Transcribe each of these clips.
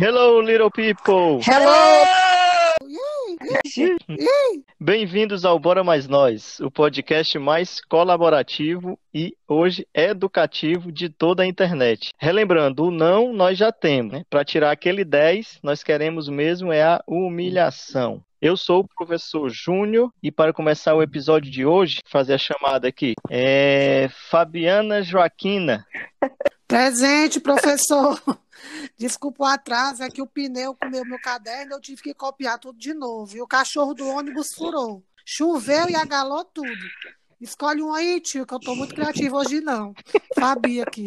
Hello, little people! Hello! Bem-vindos ao Bora Mais Nós, o podcast mais colaborativo e hoje educativo de toda a internet. Relembrando, o não nós já temos, né? Para tirar aquele 10, nós queremos mesmo é a humilhação. Eu sou o professor Júnior e para começar o episódio de hoje, fazer a chamada aqui, Fabiana Joaquina. Presente, professor. Desculpa o atraso, é que o pneu comeu meu caderno, eu tive que copiar tudo de novo. E o cachorro do ônibus furou. Choveu e agalou tudo. Escolhe um aí, tio, que eu tô muito criativo hoje não. Fabi aqui.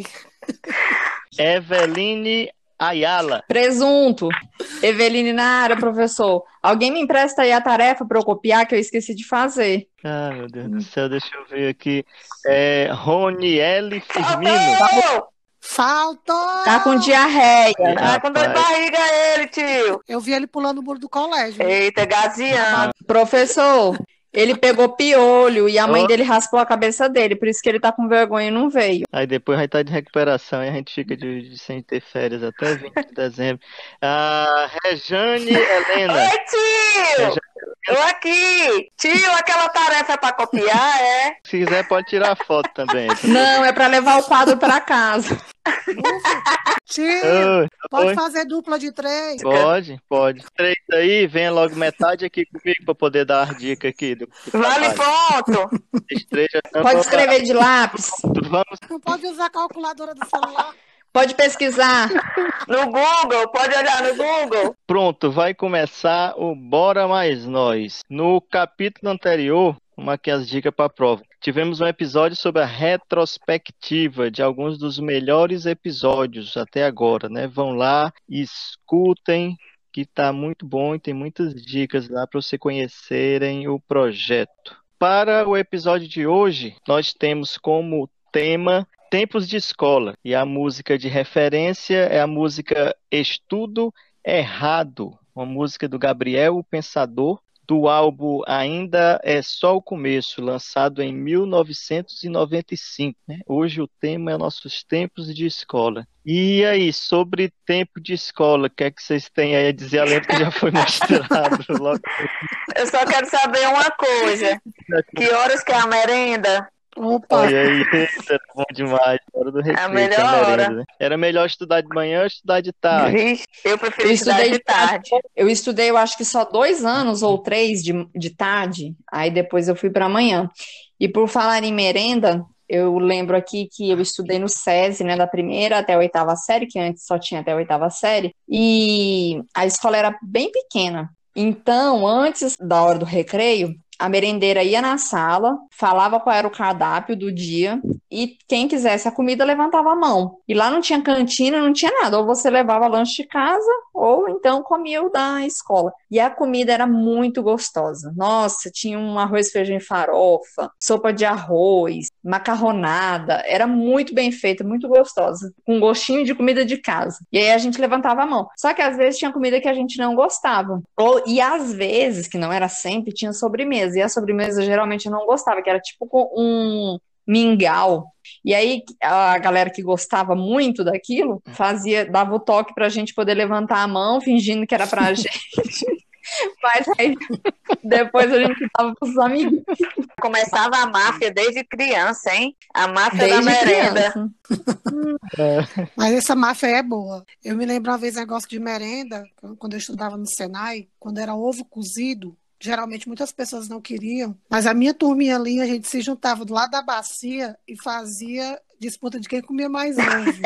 Eveline Ayala. Presunto. Eveline na área, professor. Alguém me empresta aí a tarefa para eu copiar que eu esqueci de fazer. Ah, meu Deus do céu, deixa eu ver aqui. Roniele Firmino. Faltou! Tá com diarreia. Tá com dor de barriga ele, tio. Eu vi ele pulando o muro do colégio. Eita, gazeando. Professor, ele pegou piolho e a mãe dele raspou a cabeça dele, por isso que ele tá com vergonha e não veio. Aí depois vai estar de recuperação e a gente fica sem ter férias até 20 de dezembro. Rejane Helena. Oi, tio! Eu aqui. Tio, aquela tarefa é pra copiar, é? Se quiser pode tirar a foto também. Não, é pra levar o quadro pra casa. Tio, Oi. pode fazer dupla de 3? Pode. 3 aí, venha logo metade aqui comigo pra poder dar as dicas aqui. Vale ponto. Pode escrever de lápis. Vamos. Não pode usar a calculadora do celular. Pode pesquisar. No Google, pode olhar no Google. Pronto, vai começar o Bora Mais Nós. No capítulo anterior, vamos aqui as dicas para a prova. Tivemos um episódio sobre a retrospectiva de alguns dos melhores episódios até agora, né? Vão lá, escutem, que está muito bom e tem muitas dicas lá para você conhecerem o projeto. Para o episódio de hoje, nós temos como tema Tempos de Escola, e a música de referência é a música Estudo Errado, uma música do Gabriel o Pensador, do álbum Ainda é Só o Começo, lançado em 1995. Né? Hoje o tema é nossos tempos de escola. E aí, sobre tempo de escola, o que é que vocês têm aí a dizer, além do que já foi mostrado? Logo. Eu só quero saber uma coisa. Que horas que é a merenda? Opa! Olha aí, era bom demais. Hora do recreio, É a melhor merenda, hora. né? Era melhor estudar de manhã ou estudar de tarde? Vixe, eu prefiro estudar de tarde. Eu estudei, eu acho que só 2 anos ou 3 de tarde, aí depois eu fui para manhã. E por falar em merenda, eu lembro aqui que eu estudei no SESI, né, da primeira até a 8ª série, que antes só tinha até a 8ª série, e a escola era bem pequena. Então, antes da hora do recreio, a merendeira ia na sala, falava qual era o cardápio do dia e quem quisesse a comida levantava a mão. E lá não tinha cantina, não tinha nada. Ou você levava lanche de casa ou então comia o da escola. E a comida era muito gostosa. Nossa, tinha um arroz, feijão e farofa, sopa de arroz, macarronada. Era muito bem feita, muito gostosa. Com gostinho de comida de casa. E aí a gente levantava a mão. Só que às vezes tinha comida que a gente não gostava. E às vezes, que não era sempre, tinha sobremesa. E a sobremesa geralmente eu não gostava, que era tipo um mingau. E aí a galera que gostava muito daquilo dava o toque pra gente poder levantar a mão, fingindo que era pra gente. Mas aí depois a gente dava pros amigos. Começava a máfia desde criança, hein? A máfia da Desde merenda. criança. Mas essa máfia aí é boa. Eu me lembro uma vez um negócio de merenda, quando eu estudava no Senai, quando era ovo cozido. Geralmente muitas pessoas não queriam, mas a minha turminha ali, a gente se juntava do lado da bacia e fazia disputa de quem comia mais ovo.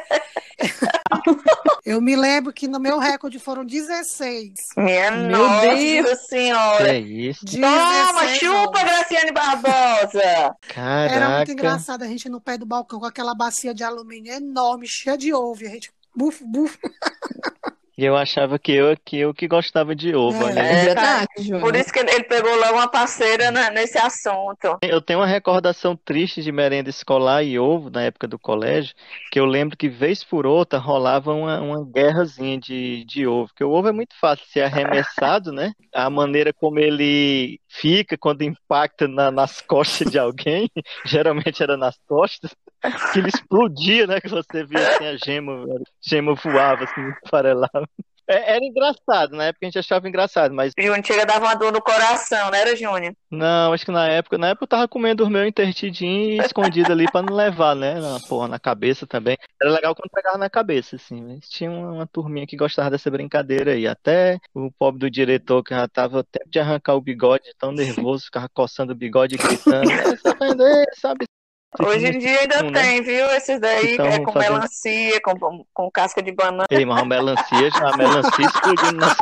Eu me lembro que no meu recorde foram 16. Minha Meu Nossa Deus. Senhora. É isso? 16 Toma, chupa, ovos. Graciane Barbosa. Era muito Caraca. engraçado a gente no pé do balcão com aquela bacia de alumínio enorme, cheia de ovo. E a gente, buf, buf. E eu achava que eu que gostava de ovo. Olha aí. É verdade, Júnior. Por isso que ele pegou logo uma parceira nesse assunto. Eu tenho uma recordação triste de merenda escolar e ovo na época do colégio, que eu lembro que vez por outra rolava uma guerrazinha de ovo, porque o ovo é muito fácil de ser arremessado, né? A maneira como ele fica quando impacta nas costas de alguém, geralmente era nas costas, que ele explodia, né? Que você via assim a gema voava, assim, esfarelava. Era engraçado, na época a gente achava engraçado, mas Júnior chega a dar uma dor no coração, não era, Júnior? não, acho que na época eu tava comendo o meu intertidinho e escondido ali pra não levar, né? Na cabeça também. Era legal quando pegava na cabeça, assim, mas tinha uma turminha que gostava dessa brincadeira aí. Até o pobre do diretor que já tava até de arrancar o bigode, tão nervoso, ficava coçando o bigode e gritando, essa aprender, sabe? Hoje em dia ainda Né? tem, viu? Esses daí Então, é com fazendo- melancia, com casca de banana. Ei, mas a melancia explodindo na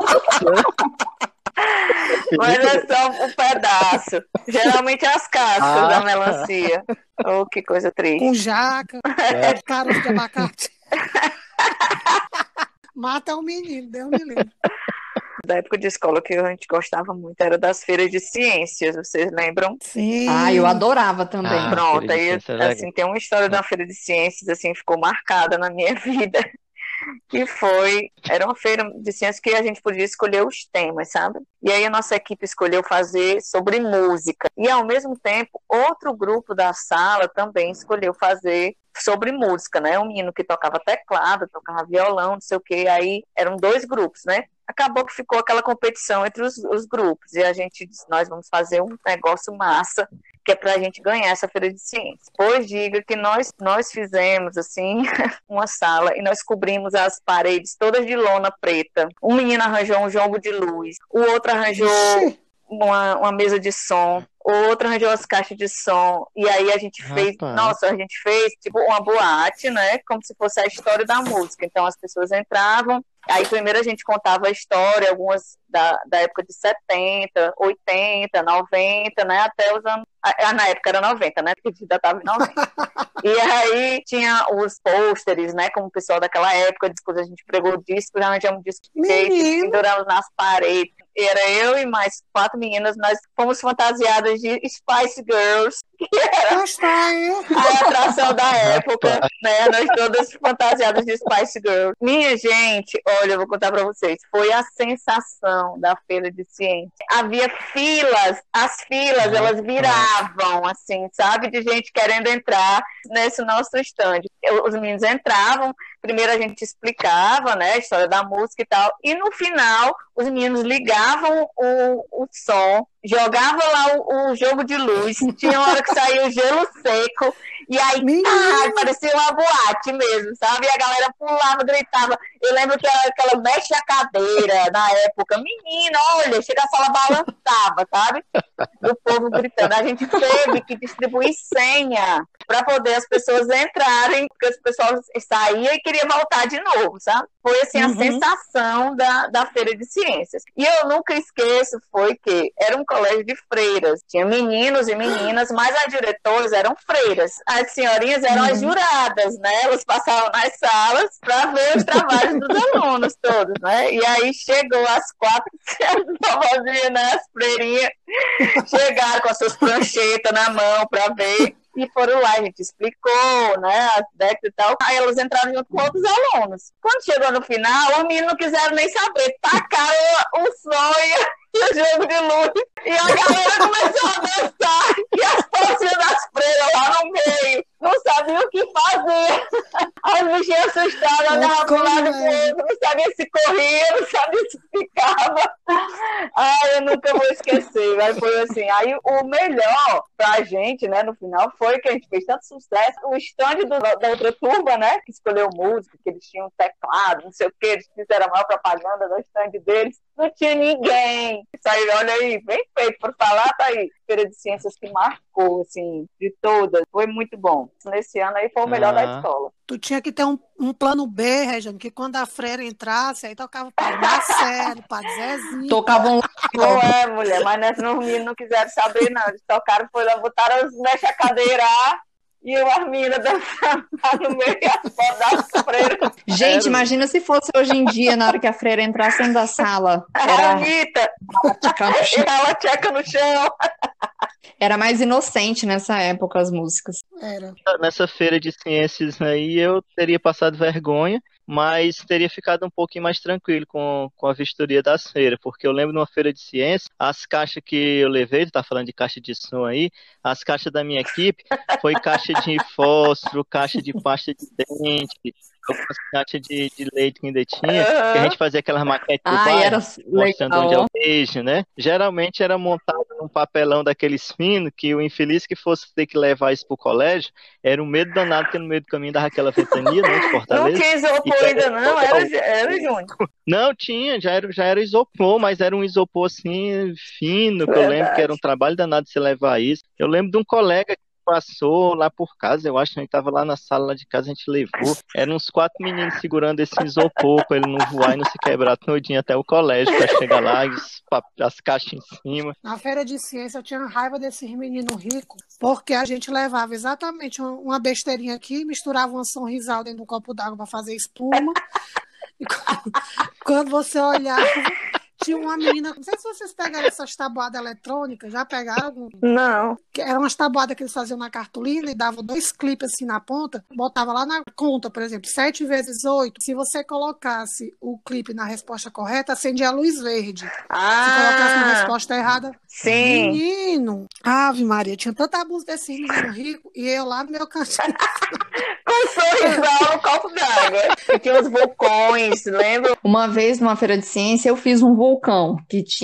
Mas é só um pedaço. Geralmente as cascas da melancia. Oh, que coisa triste. Com jaca, caroço de abacate. Mata o menino, Deus me livre. Da época de escola que a gente gostava muito era das feiras de ciências, vocês lembram? Sim. Eu adorava também. Ah, Pronto, feira de aí ciências era assim, tem uma história da feira de ciências assim, ficou marcada na minha vida. Que era uma feira de ciências que a gente podia escolher os temas, sabe? E aí a nossa equipe escolheu fazer sobre música. E ao mesmo tempo, outro grupo da sala também escolheu fazer sobre música, né? Um menino que tocava teclado, tocava violão, não sei o quê. Aí eram 2 grupos, né? Acabou que ficou aquela competição entre os grupos. E a gente disse, nós vamos fazer um negócio massa, que é pra gente ganhar essa feira de ciências. Pois diga que nós fizemos, assim, uma sala e nós cobrimos as paredes todas de lona preta. Um menino arranjou um jogo de luz, o outro arranjou Ixi. uma mesa de som, o outro arranjou as caixas de som, e aí a gente fez, Rapaz. a gente fez tipo uma boate, né, como se fosse a história da música. Então as pessoas entravam, aí primeiro a gente contava a história, algumas da época de 70, 80, 90, né, até os anos, na época era 90, né, porque a gente ainda estava em 90. E aí tinha os pôsteres, né, como o pessoal daquela época, depois a gente pregou discos, arranjamos discos de skate, Menino. penduramos nas paredes. Era eu e mais 4 meninas, nós fomos fantasiadas de Spice Girls, que era Gostei. a atração da época, né? Nós todas fantasiadas de Spice Girls. Minha gente, olha, eu vou contar pra vocês, foi a sensação da feira de ciência. Havia filas, as filas, elas viravam, assim, sabe? De gente querendo entrar nesse nosso stand. Os meninos entravam, primeiro a gente explicava, né, a história da música e tal, e no final os meninos ligavam o som, jogavam lá o jogo de luz, tinha hora que saía o gelo seco, e aí parecia uma boate mesmo, sabe? E a galera pulava, gritava. Eu lembro que aquela mexe a cadeira na época, menina, olha, chega a sala balançava, sabe? O povo gritando. A gente teve que distribuir senha para poder as pessoas entrarem, porque as pessoas saíam e queriam voltar de novo, sabe? Foi assim a sensação da feira de ciências. E eu nunca esqueço, foi que era um colégio de freiras, tinha meninos e meninas, mas as diretoras eram freiras. As senhorinhas eram as juradas, né? Elas passavam nas salas para ver os trabalhos dos alunos todos, né? E aí chegou as 4 famosinhas, né? As freirinhas chegaram com as suas pranchetas na mão para ver. E foram lá, a gente explicou, né, as décadas e tal. Aí elas entraram junto com outros alunos. Quando chegou no final, os meninos não quiseram nem saber. Tacaram o sonho e o jogo de luz. E a galera começou a dançar. E as pocinhas das freiras lá no meio. Não sabiam o que fazer. As bichinhas assustadas, olhavam pro lado pro outro. Não sabia se corria, não sabia se ficava. Ai, eu nunca vou esquecer. Mas foi assim. Aí o melhor pra gente, né, no final, foi que a gente fez tanto sucesso. O stand da outra turma, né, que escolheu música, que eles tinham teclado, não sei o que, eles fizeram a maior propaganda no stand deles. Não tinha ninguém. Isso aí, olha aí, bem feito por falar, tá aí. Feira de Ciências que marcou, assim, de todas. Foi muito bom. Nesse ano aí foi o melhor da escola. Tu tinha que ter um plano B, Regiane, que quando a freira entrasse, aí tocava para Marcelo, para Zezinho. Tocavam Não é, mulher, mas nessa os meninos não quiseram saber, não. Eles tocaram, foi lá, botaram os mexa-cadeira e as meninas dançando lá no meio das freiras. Gente, imagina se fosse hoje em dia, na hora que a freira entrasse dentro da sala. A Anitta, ela tcheca no chão. Era mais inocente nessa época as músicas. Era. Nessa feira de ciências aí eu teria passado vergonha, mas teria ficado um pouquinho mais tranquilo com a vistoria das feiras, porque eu lembro numa feira de ciências, as caixas que eu levei, tu tá falando de caixa de som aí, as caixas da minha equipe foi caixa de fósforo, caixa de pasta de dente, algumas caixas de leite que ainda tinha, que a gente fazia aquelas maquetes do Ai, era bairro, mostrando onde é legal. o beijo, né? Geralmente era montado num papelão daqueles finos, que o infeliz que fosse ter que levar isso pro colégio, era um medo danado, porque no meio do caminho dava aquela ventania, né, de Não Fortaleza. tinha isopor ainda, não? Era Júnior. Não, tinha, já era isopor, mas era um isopor assim, fino, que eu lembro que era um Verdade. trabalho danado de se levar isso. Eu lembro de um colega que passou lá por casa, eu acho que a gente tava lá na sala lá de casa, a gente levou. Eram uns 4 meninos segurando esse isopor pra ele não voar e não se quebrar todinho até o colégio, pra chegar lá e as caixas em cima. Na feira de ciência eu tinha raiva desses meninos ricos, porque a gente levava exatamente uma besteirinha aqui, misturava uma sorrisal dentro de um copo d'água para fazer espuma. E quando você olhava, tinha uma menina. Não sei se vocês pegaram essas tabuadas eletrônicas, já pegaram algum? Não. Que eram umas tabuadas que eles faziam na cartolina e davam 2 clipes assim na ponta, botava lá na conta, por exemplo, 7 vezes 8. Se você colocasse o clipe na resposta correta, acendia a luz verde. Se colocasse na resposta errada, Sim. menino, Ave Maria, tinha tanta abuso desse menino rico e eu lá no meu cantinho. Com sorrisal no copo d'água. E tinha os vulcões, lembra? Uma vez, numa feira de ciência, eu fiz um vulcão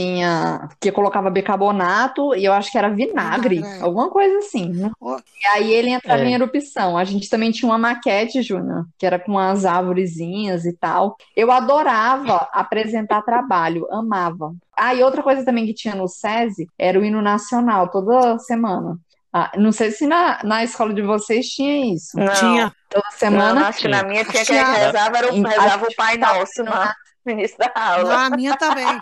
que colocava bicarbonato e eu acho que era vinagre, Vinagre, é. alguma coisa assim, né? Ó, E aí ele entrava em É. erupção. A gente também tinha uma maquete, Júnior, que era com umas arvorezinhas e tal. Eu adorava apresentar trabalho, amava. Ah, e outra coisa também que tinha no SESI era o hino nacional, toda semana. Ah, não sei se na escola de vocês tinha isso. Não. tinha. Toda Não, semana acho que na minha tinha que Tinha. rezava o Pai Nosso no início da aula. A minha também.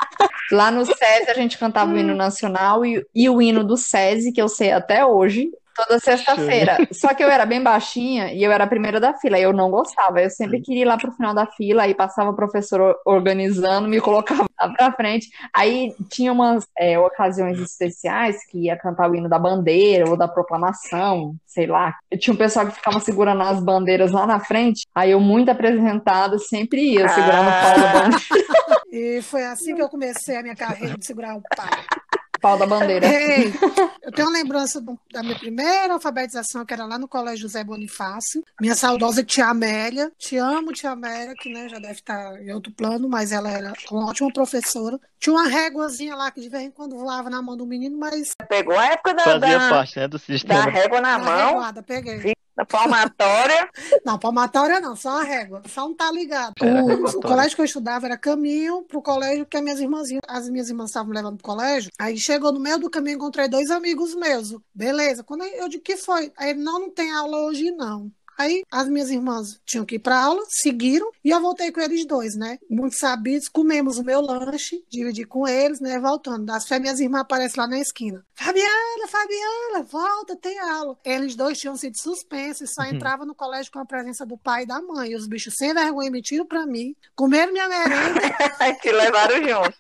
Lá no SESI a gente cantava o hino nacional e o hino do SESI, que eu sei até hoje, toda sexta-feira. Só que eu era bem baixinha e eu era a primeira da fila, eu não gostava. Eu sempre queria ir lá pro final da fila, aí passava o professor organizando, me colocava lá pra frente. Aí tinha umas ocasiões especiais que ia cantar o hino da bandeira ou da proclamação, sei lá. Tinha um pessoal que ficava segurando as bandeiras lá na frente, aí eu, muito apresentada, sempre ia segurando o pau da bandeira. E foi assim que eu comecei a minha carreira de segurar o pau. Pau da bandeira. Ei, eu tenho uma lembrança da minha primeira alfabetização, que era lá no Colégio José Bonifácio. Minha saudosa tia Amélia. Te amo, tia Amélia, que né, já deve estar em outro plano, mas ela era uma ótima professora. Tinha uma réguazinha lá que de vez em quando voava na mão do menino, mas Pegou a época Fazia parte, né, do da sistema. régua na na mão, reguada, peguei. da palmatória. Não, palmatória não, só a régua, só não tá ligado. Era O repertório. colégio que eu estudava era caminho pro colégio que as minhas irmãs estavam me levando pro colégio. Aí chegou no meio do caminho, encontrei 2 amigos meus. Beleza, quando eu digo que foi? Aí ele, não tem aula hoje não. Aí as minhas irmãs tinham que ir para aula, seguiram, e eu voltei com eles 2, né? Muito sabidos, comemos o meu lanche, dividi com eles, né? Voltando. Das fé, minhas irmãs aparecem lá na esquina. Fabiana, volta, tem aula. Eles 2 tinham sido suspensos e só entravam no colégio com a presença do pai e da mãe. E os bichos sem vergonha mentiram para mim, comeram minha merenda. Te levaram junto.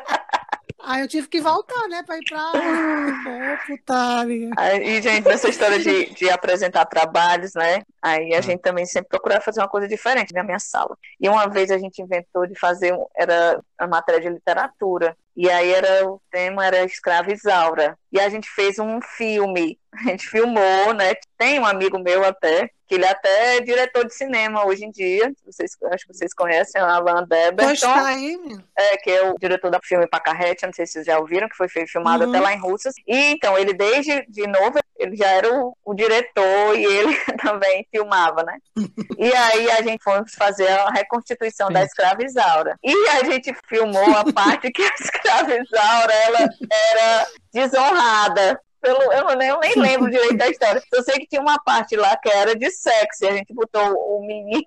Aí eu tive que voltar, né? Pra ir pra aula. Pô, putaria. E, gente, nessa história de apresentar trabalhos, né? Aí a gente também sempre procurava fazer uma coisa diferente na minha sala. E uma vez a gente inventou de fazer, era a matéria de literatura. E aí o tema era Escrava Isaura. E a gente fez um filme. A gente filmou, né? Tem um amigo meu até, que ele até é diretor de cinema hoje em dia. Acho que vocês conhecem, o Alan Deberton. Pois tá aí, meu. Que é o diretor da filme Pacarrete, não sei se vocês já ouviram, que foi filmado até lá em Russas. E então, ele desde de novo, ele já era o diretor e ele também filmava, né? E aí a gente foi fazer a reconstituição da Escrava Isaura. E a gente filmou a parte que a Escrava Isaura, ela era desonrada. Eu nem lembro direito da história. Eu sei que tinha uma parte lá que era de sexo, e a gente botou o menino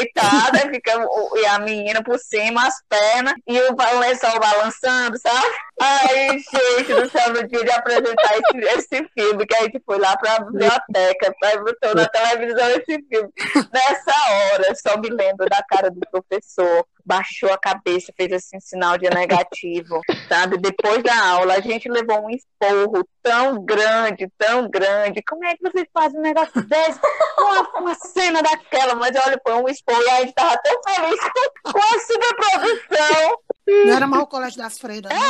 deitado, e a menina por cima, as pernas, e o lençol balançando, sabe? Ai, gente do céu, no dia de apresentar esse filme, que a gente foi lá pra biblioteca, botou na televisão esse filme. Nessa hora, eu só me lembro da cara do professor, baixou a cabeça, fez assim, sinal de negativo, sabe? Depois da aula, a gente levou um esporro tão grande, tão grande. Como é que vocês fazem um negócio desse? Uma cena daquela, mas olha, foi um esporro e a gente tava tão feliz com a superprodução. Não era mais o Colégio das Freiras, né?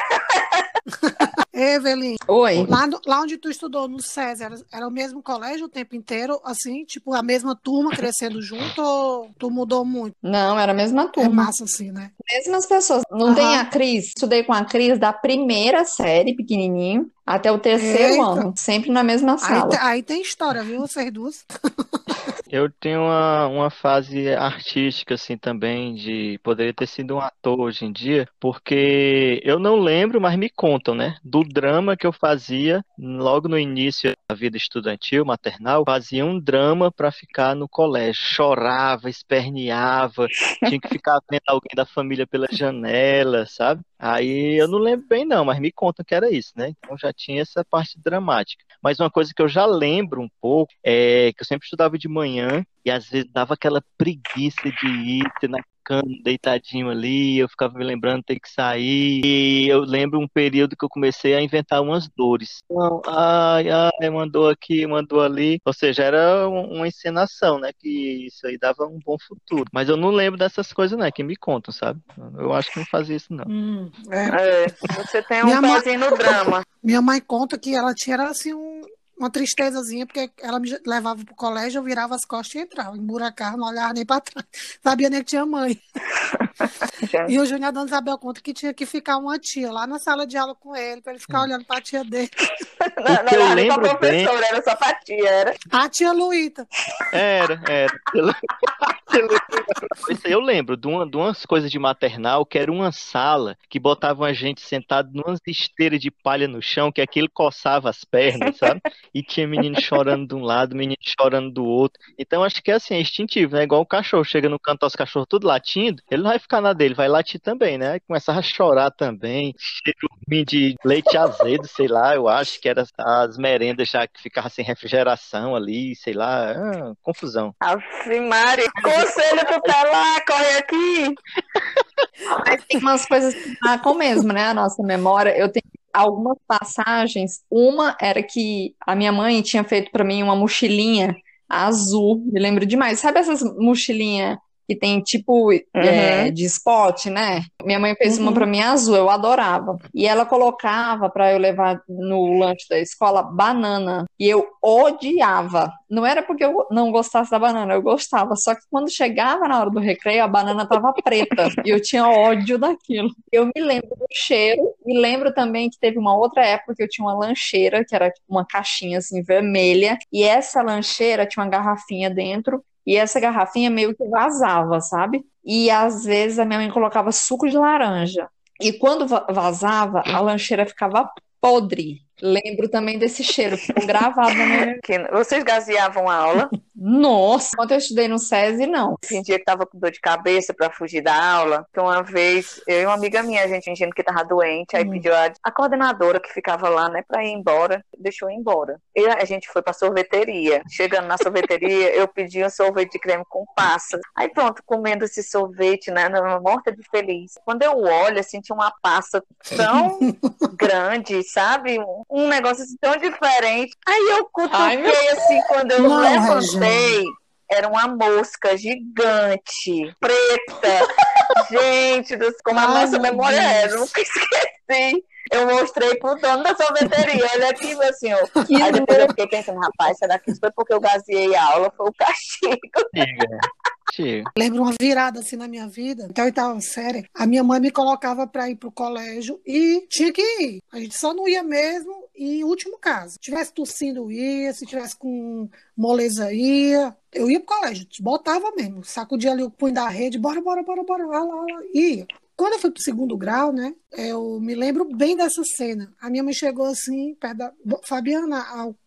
Evelyn, Oi. lá onde tu estudou, no SESI, era o mesmo colégio o tempo inteiro, assim, tipo, a mesma turma crescendo junto, ou tu mudou muito? Não, era a mesma É turma. massa assim, né? Mesmas pessoas. Não tem a Cris? Estudei com a Cris da primeira série, pequenininho, até o terceiro Eita. ano. Sempre na mesma sala. Aí tem história, viu, vocês duas? Eu tenho uma fase artística, assim, também, de poderia ter sido um ator hoje em dia, porque eu não lembro, mas me contam, né, do drama que eu fazia logo no início da vida estudantil, maternal, fazia um drama para ficar no colégio, chorava, esperneava, tinha que ficar vendo alguém da família pela janela, sabe? Aí eu não lembro bem não, mas me contam que era isso, né? Então já tinha essa parte dramática. Mas uma coisa que eu já lembro um pouco é que eu sempre estudava de manhã e às vezes dava aquela preguiça de ir na cama, deitadinho ali, eu ficava me lembrando de ter que sair. E eu lembro um período que eu comecei a inventar umas dores. Não, ai, mandou aqui, mandou ali. Ou seja, era uma encenação, né? Que isso aí dava um bom futuro. Mas eu não lembro dessas coisas, né? Que me contam, sabe? Eu acho que não fazia isso, não. Você tem um pezinho no drama. Minha mãe conta que ela tinha assim uma tristezazinha, porque ela me levava pro colégio, eu virava as costas e entrava, emburacava, não olhava nem pra trás. Sabia nem que tinha mãe. E o Júnior Dona Isabel conta que tinha que ficar uma tia lá na sala de aula com ele, pra ele ficar olhando pra tia dele. Não eu era nem pra lembro bem. professora, era só pra tia, era. A tia Luíta. Era. Isso aí eu lembro de umas coisas de maternal, que era uma sala que botavam a gente sentado numas esteiras de palha no chão, que aquilo coçava as pernas, sabe? E tinha menino chorando de um lado, menino chorando do outro. Então acho que é assim, é instintivo, né? Igual o cachorro, chega no canto, os cachorros tudo latindo, ele não vai ficar na dele, vai latir também, né? Aí começava a chorar também, cheiro ruim de leite azedo, sei lá, eu acho que era as merendas já que ficavam sem refrigeração ali, sei lá, confusão. Mari, conselho tutelar, corre aqui. Mas tem umas coisas que marcam mesmo, né? A nossa memória. Eu tenho algumas passagens. Uma era que a minha mãe tinha feito para mim uma mochilinha azul. Me lembro demais. Sabe essas mochilinhas que tem tipo de esporte, né? Minha mãe fez uma para mim azul, eu adorava. E ela colocava para eu levar no lanche da escola banana. E eu odiava. Não era porque eu não gostasse da banana, eu gostava. Só que quando chegava na hora do recreio, a banana tava preta. E eu tinha ódio daquilo. Eu me lembro do cheiro. E lembro também que teve uma outra época que eu tinha uma lancheira, que era uma caixinha assim, vermelha. E essa lancheira tinha uma garrafinha dentro. E essa garrafinha meio que vazava, sabe? E às vezes a minha mãe colocava suco de laranja. E quando vazava, a lancheira ficava podre. Lembro também desse cheiro, ficou gravado na minha memória. Vocês gaseavam a aula? Nossa, quando eu estudei no SESI, não. Tem dia que tava com dor de cabeça pra fugir da aula. Então, uma vez, eu e uma amiga minha, a gente fingindo que tava doente, aí pediu a coordenadora que ficava lá, né, pra ir embora, deixou ir embora. E a gente foi pra sorveteria. Chegando na sorveteria, eu pedi um sorvete de creme com passas. Aí pronto, comendo esse sorvete, né, morta de feliz. Quando eu olho, eu senti uma passa tão grande, sabe? Um negócio assim, tão diferente. Aí eu cutuquei assim, quando eu levantei, era uma mosca gigante, preta. Gente, como a nossa memória é, eu nunca esqueci. Eu mostrei pro dono da sorveteria, olha aqui, meu senhor. Aí depois eu fiquei pensando, rapaz, será que isso foi porque eu gaseei a aula? Foi o castigo. Lembro uma virada assim na minha vida, até a oitava série, a minha mãe me colocava para ir pro colégio e tinha que ir. A gente só não ia mesmo em último caso. Se tivesse tossindo, ia, se tivesse com moleza, ia. Eu ia pro colégio, botava mesmo, sacudia ali o punho da rede, bora, lá, ia. Quando eu fui pro segundo grau, né, eu me lembro bem dessa cena. A minha mãe chegou assim, perto da Fabiana,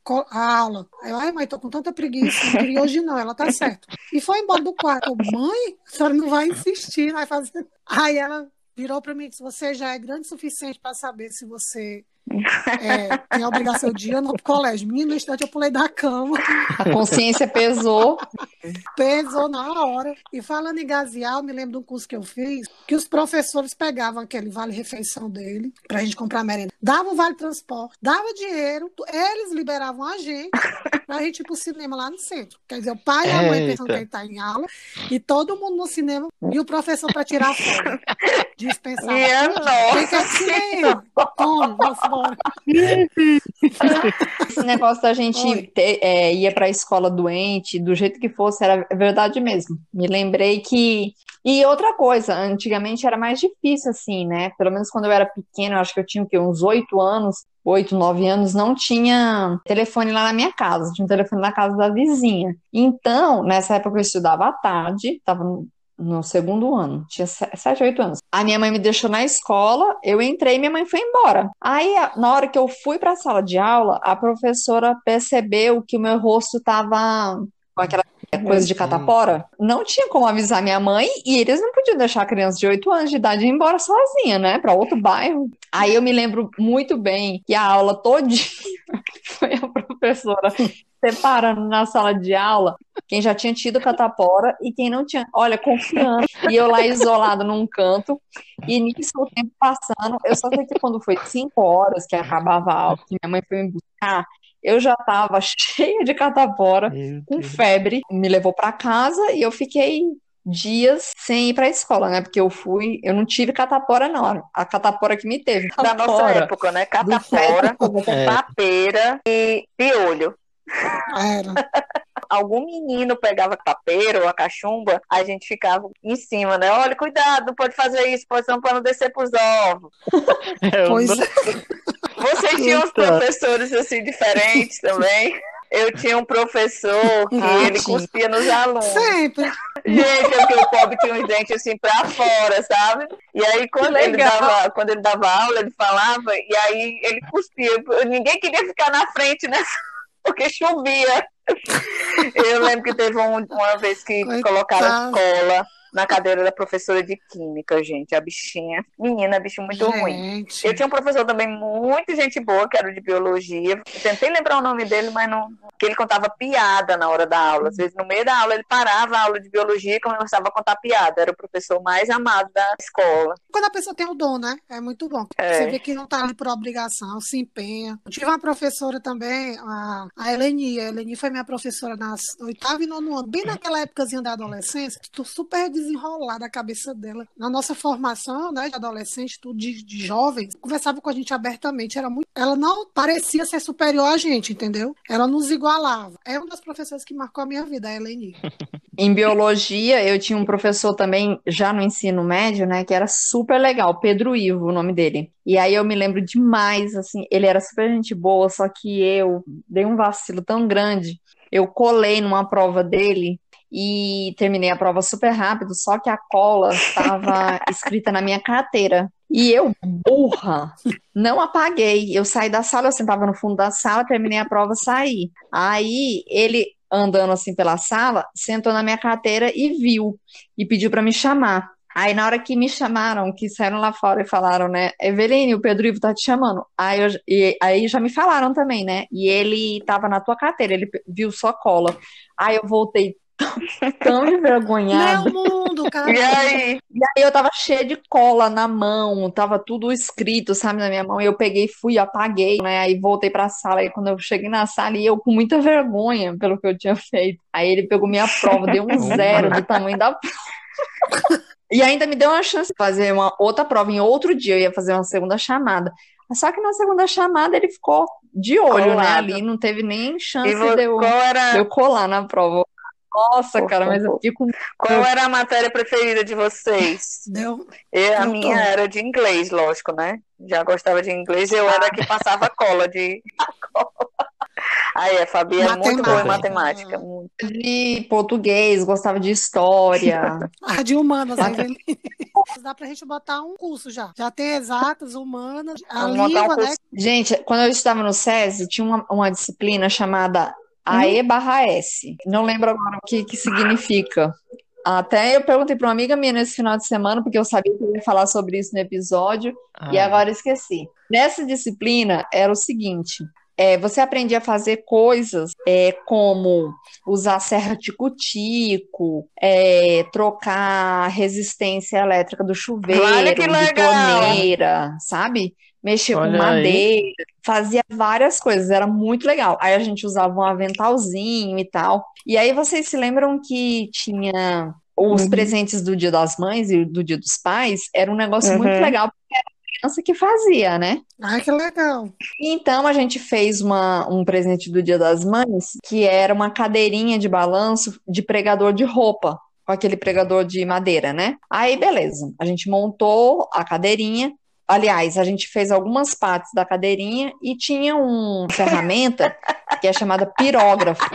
a aula. Aí eu, ai, mãe, tô com tanta preguiça, não queria hoje não, ela tá certa. E foi embora do quarto. Eu, mãe, a senhora não vai insistir, não vai fazer. Aí ela virou para mim e disse: você já é grande o suficiente para saber se você tem a obrigação de ir ou não pro colégio. Menino, no instante eu pulei da cama, A consciência pesou. pesou na hora. E falando em gasear, eu me lembro de um curso que eu fiz, que os professores pegavam aquele vale-refeição dele, pra gente comprar merenda, davam vale transporte, dava dinheiro, eles liberavam a gente pra gente ir pro cinema lá no centro. Quer dizer, o pai e a mãe pensando que ele tá em aula, e todo mundo no cinema, e o professor pra tirar folga. Dispensava. Minha Quem quer nossa. cinema? Tome, vamos embora. Esse negócio da gente Oi. ia para a escola doente, do jeito que fosse, era verdade mesmo. Me lembrei que. E outra coisa, antigamente era mais difícil, assim, né? Pelo menos quando eu era pequena, eu acho que eu tinha o quê? Uns 8 anos, 8, 9 anos, não tinha telefone lá na minha casa, tinha um telefone na casa da vizinha. Então, nessa época eu estudava à tarde, estava no segundo ano, tinha 7, 8 anos. A minha mãe me deixou na escola, eu entrei e minha mãe foi embora. Aí, na hora que eu fui para a sala de aula, a professora percebeu que o meu rosto estava com aquela coisa de catapora. Não tinha como avisar minha mãe e eles não podiam deixar a criança de 8 anos de idade ir embora sozinha, né, para outro bairro. Aí eu me lembro muito bem que a aula todinha foi a professora separando na sala de aula quem já tinha tido catapora e quem não tinha. Olha, confiando. E eu lá isolada num canto. E nisso, o tempo passando, eu só sei que quando foi 5 horas que acabava a aula, que minha mãe foi me buscar, eu já estava cheia de catapora, com febre, me levou para casa e eu fiquei dias sem ir para a escola, né? Porque eu não tive catapora, não. A catapora que me teve. Da nossa Catapora época, né? Catapora, papeira e piolho. Era. Algum menino pegava papeiro ou a cachumba, a gente ficava em cima, né? Olha, cuidado, não pode fazer isso, pode ser para não descer pros ovos. Pois Vocês tinham uns professores assim diferentes também? Eu tinha um professor que ele cuspia nos alunos. sempre. Gente, porque o pobre tinha os dentes assim pra fora, sabe? E aí quando ele dava aula, ele falava, e aí ele cuspia. Ninguém queria ficar na frente, né? Porque chovia. Eu lembro que teve uma vez que colocaram cola na cadeira da professora de química, gente. A bichinha, menina, bichinho muito ruim. Eu tinha um professor também muito gente boa, que era o de biologia. Eu tentei lembrar o nome dele, mas não. Que ele contava piada na hora da aula. Às vezes, no meio da aula, ele parava a aula de biologia e começava a contar piada. Era o professor mais amado da escola. Quando a pessoa tem o dom, né? É muito bom. Você vê que não tá ali por obrigação, se empenha. Eu tive uma professora também, a Eleni. A Eleni foi minha professora nas 8º e 9º ano. Bem naquela épocazinha da adolescência, tô super desenrolada a cabeça dela. Na nossa formação, né, de adolescente, tudo de jovens, conversava com a gente abertamente. Ela não parecia ser superior a gente, entendeu? Ela nos igualava. É uma das professoras que marcou a minha vida, a Eleni. Em biologia, eu tinha um professor também, já no ensino médio, né, que era super legal, Pedro Ivo, o nome dele. E aí eu me lembro demais, assim, ele era super gente boa, só que eu dei um vacilo tão grande. Eu colei numa prova dele e terminei a prova super rápido, só que a cola estava escrita na minha carteira. E eu, burra, não apaguei. Eu saí da sala, eu sentava no fundo da sala, terminei a prova, saí. Aí ele, andando assim pela sala, sentou na minha carteira e viu, e pediu para me chamar. Aí na hora que me chamaram, que saíram lá fora e falaram, né, Eveline, o Pedro Ivo tá te chamando. Aí já me falaram também, né, e ele tava na tua carteira, ele viu sua cola. Aí eu voltei tão envergonhada. Meu mundo, cara. E aí eu tava cheia de cola na mão, tava tudo escrito, sabe, na minha mão. E eu peguei, fui, apaguei, né? Aí voltei pra sala. E quando eu cheguei na sala, e eu com muita vergonha pelo que eu tinha feito. Aí ele pegou minha prova, deu um 0 do tamanho da prova. E ainda me deu uma chance de fazer uma outra prova em outro dia. Eu ia fazer uma segunda chamada. Só que na segunda chamada ele ficou de olho, né? Ali não teve nem chance de eu colar na prova. Nossa, cara, mas eu fiquei com... Qual era a matéria preferida de vocês? A minha era de inglês, lógico, né? Já gostava de inglês, eu era que passava cola de... Aí, a Fabi é muito boa em matemática. De português, gostava de história. De humanas, aí dá pra gente botar um curso já. Já tem exatas, humanas, a língua, né? Gente, quando eu estava no SESI, tinha uma disciplina chamada AE/S. Não lembro agora o que significa. Até eu perguntei para uma amiga minha nesse final de semana, porque eu sabia que eu ia falar sobre isso no episódio, e agora eu esqueci. Nessa disciplina era o seguinte: você aprendia a fazer coisas como usar serra tico-tico, trocar resistência elétrica do Olha que chuveiro, de legal. torneira, sabe? Mexer com Olha aí. madeira, fazia várias coisas, era muito legal. Aí a gente usava um aventalzinho e tal. E aí vocês se lembram que tinha os Uhum. presentes do Dia das Mães e do Dia dos Pais? Era um negócio muito Uhum. legal, porque era a criança que fazia, né? Ai, que legal. Então a gente fez um presente do Dia das Mães, que era uma cadeirinha de balanço de pregador de roupa, com aquele pregador de madeira, né? Aí, beleza. A gente montou a cadeirinha. Aliás, a gente fez algumas partes da cadeirinha e tinha uma ferramenta que é chamada pirógrafo.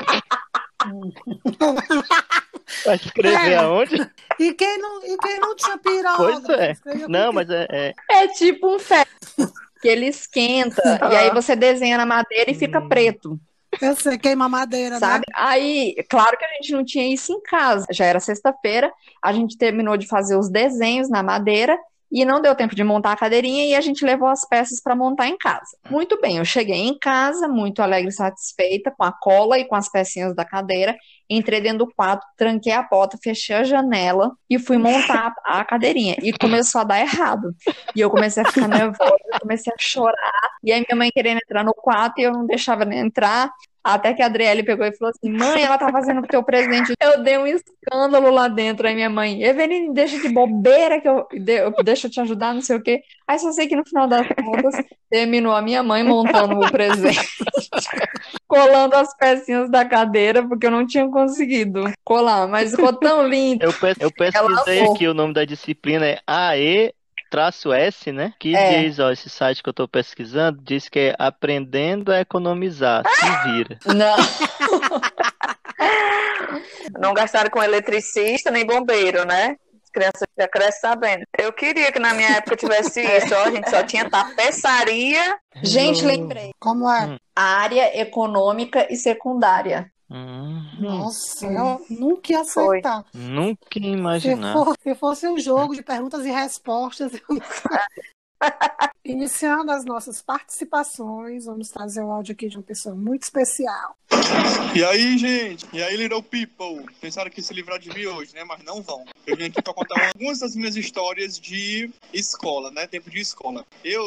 Vai escrever É, aonde? e quem não tinha Pois pirógrafo? é. Escrevia com o Não, quê? mas é. É tipo um ferro que ele esquenta e aí Ah, você desenha na madeira e fica Hum, preto. Eu sei, queima madeira, né? Sabe? Aí, claro que a gente não tinha isso em casa. Já era sexta-feira, a gente terminou de fazer os desenhos na madeira e não deu tempo de montar a cadeirinha e a gente levou as peças para montar em casa. Muito bem, eu cheguei em casa, muito alegre e satisfeita com a cola e com as pecinhas da cadeira. Entrei dentro do quarto, tranquei a porta, fechei a janela e fui montar a cadeirinha. E começou a dar errado. E eu comecei a ficar nervosa, comecei a chorar. E aí minha mãe querendo entrar no quarto e eu não deixava ela entrar. Até que a Adriele pegou e falou assim: Mãe, ela tá fazendo pro teu presente. Eu dei um escândalo lá dentro. Aí minha mãe, Eveline, deixa de bobeira que deixa eu te ajudar, não sei o quê. Aí só sei que no final das contas terminou a minha mãe montando o presente, colando as pecinhas da cadeira, porque eu não tinha conseguido colar, mas ficou tão lindo. eu Ela pesquisei amou. aqui, o nome da disciplina é AE-S, né? Que É, diz, ó, esse site que eu tô pesquisando, diz que é Aprendendo a Economizar. Se vira. não. não gastaram com eletricista nem bombeiro, né? As crianças já crescem sabendo. Eu queria que na minha época tivesse isso, ó. A gente só tinha tapeçaria. Gente, Resolve. lembrei. Como é? Hum, Área econômica e secundária. hum, Nossa, eu nunca ia Foi. aceitar. nunca ia Se imaginar. se fosse um jogo de perguntas e respostas, iniciando as nossas participações, vamos trazer o áudio aqui de uma pessoa muito especial. E aí, gente? E aí, little people? Pensaram que ia se livrar de mim hoje, né? Mas não vão. Eu vim aqui para contar algumas das minhas histórias de escola, né? Tempo de escola.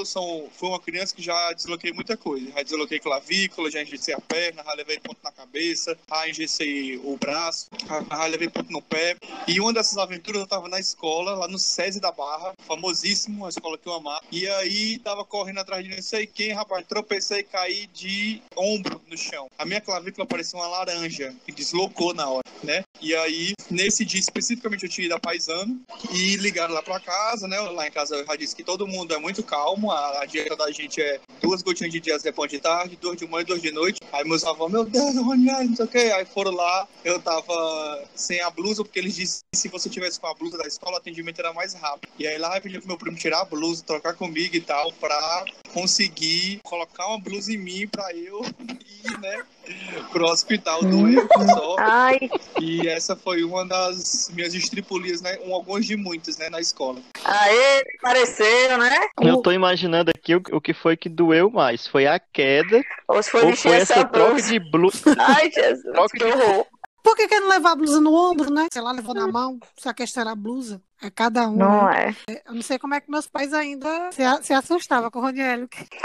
Fui uma criança que já desloquei muita coisa. Já desloquei clavícula, já engessei a perna, já levei ponto na cabeça, já engessei o braço, já levei ponto no pé. E uma dessas aventuras eu tava na escola, lá no SESI da Barra, famosíssimo, uma escola que eu amava. E aí, tava correndo atrás de não sei quem, rapaz, tropecei e caí de ombro no chão. A minha clavícula parecia uma laranja, que deslocou na hora, né? E aí, nesse dia especificamente, eu tinha ido a Paisano e ligaram lá pra casa, né? Lá em casa eu já disse que todo mundo é muito calmo, a dieta da gente é 2 gotinhas de diazepam de tarde, 2 de manhã e 2 de noite. Aí meus avós, meu Deus, Roniel, não sei o quê. Aí foram lá, eu tava sem a blusa, porque eles disseram que se você tivesse com a blusa da escola, o atendimento era mais rápido. E aí lá eu pedi pro meu primo tirar a blusa, trocar comigo e tal, pra conseguir colocar uma blusa em mim pra eu ir, né, pro hospital doente só. Ai, E essa foi uma das minhas estripulias, né, algumas de muitas, né, na escola. aê, apareceu, né? Eu tô imaginando aqui o que foi que doeu mais. Foi a queda Ou se foi ou vestir foi essa essa troca blusa. de blusa? Ai, Jesus, Troca que de horror. Por que não levar a blusa no ombro, né? Sei lá, levou na mão, se a questão era a blusa. É cada um, Não né? é? Eu não sei como é que meus pais ainda se assustavam com o Roniel.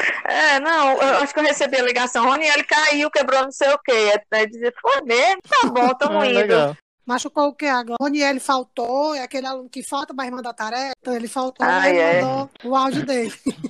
É, não, eu acho que eu recebi a ligação. Roniel caiu, quebrou não sei o quê. Aí dizia, foi mesmo? Tá bom, tamo Ah, indo. legal. Machucou o que agora? Roniel faltou, é aquele aluno que falta, mas manda tarefa. Então ele faltou, Ai, ele é. mandou o áudio dele.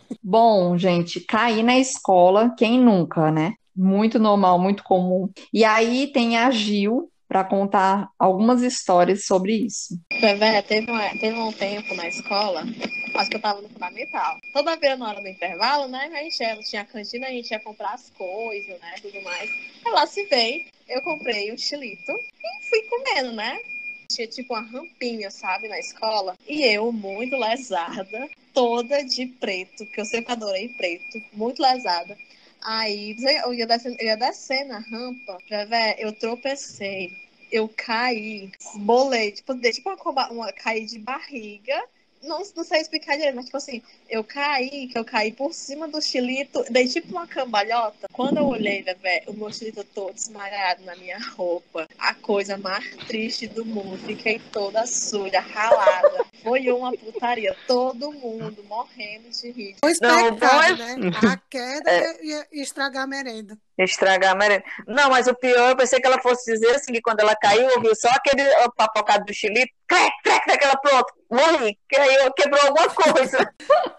Bom, gente, cair na escola, quem nunca, né? Muito normal, muito comum. E aí tem a Gil para contar algumas histórias sobre isso. Véi, teve um tempo na escola, acho que eu tava no fundamental. Toda vez na hora do intervalo, né? Tinha a cantina, a gente ia comprar as coisas, né? Tudo mais. Aí lá se veio, eu comprei um chilito e fui comendo, né? Tinha tipo uma rampinha, sabe, na escola. E eu, muito lesada, toda de preto, que eu sempre adorei preto, muito lesada. Aí eu ia descendo a rampa, véi, eu tropecei eu caí, bolei, tipo, dei tipo caí de barriga. Não sei explicar direito, mas tipo assim, eu caí por cima do xilito, dei tipo uma cambalhota. Quando eu olhei, velho, o meu xilito todo esmagado na minha roupa, a coisa mais triste do mundo, fiquei toda suja, ralada. Foi uma putaria, todo mundo morrendo de rir. Dois Não, pecados, né? A queda e estragar a merenda. Estragar a merenda. Não, mas o pior, eu pensei que ela fosse dizer assim, que quando ela caiu, ouviu só aquele papocado do xilito, crec, crec, daquela pronto, morri, que aí eu quebrou alguma coisa.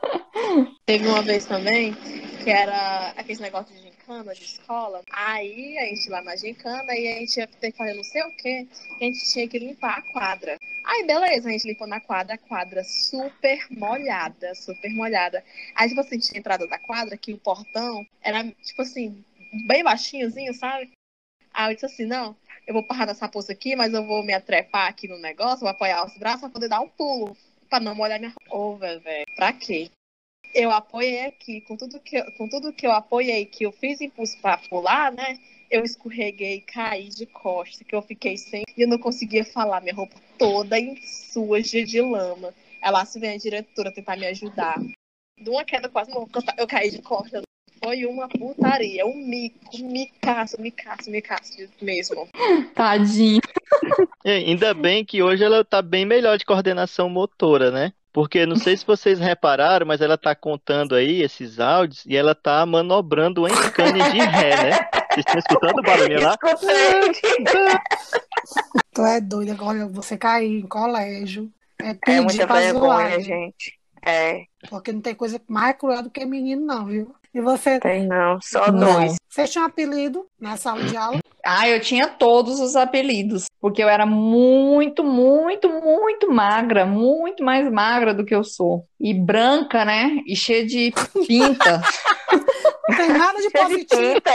Teve uma vez também, que era aquele negócio de gincana de escola, aí a gente lá na gincana, e a gente ia ter que fazer não sei o que, a gente tinha que limpar a quadra. Aí beleza, a gente limpou na quadra, a quadra super molhada, super molhada. Aí tipo assim, tinha a entrada da quadra, que o portão era tipo assim, bem baixinhozinho, sabe? Aí eu disse assim, não, eu vou parar nessa poça aqui, mas eu vou me atrepar aqui no negócio, vou apoiar os braços pra poder dar um pulo, pra não molhar minha roupa. Velho, pra quê? Eu apoiei aqui, com tudo que eu apoiei, que eu fiz impulso pra pular, né? Eu escorreguei, caí de costa, que eu fiquei sem... E eu não conseguia falar, minha roupa toda em suja de lama. Ela se vem a diretora tentar me ajudar. De uma queda quase morta, eu caí de costa. Foi uma putaria, um micaço mesmo. Tadinho. E ainda bem que hoje ela tá bem melhor de coordenação motora, né? Porque não sei se vocês repararam, mas ela tá contando aí esses áudios e ela tá manobrando uma Scania de ré, né? Vocês estão escutando o barulhinho lá? Escutei. Tu é doida, agora você cair em colégio. É É pedir muita pra zoar, vergonha, né? gente. É, Porque não tem coisa mais cruel do que menino, não, viu? E você, tem não, só Não. dois. você tinha um apelido na sala de aula? Ah, eu tinha todos os apelidos, porque eu era muito, muito, muito magra, muito mais magra do que eu sou. E branca, né? E cheia de pinta. Não tem nada de Cheio de positivo. pinta.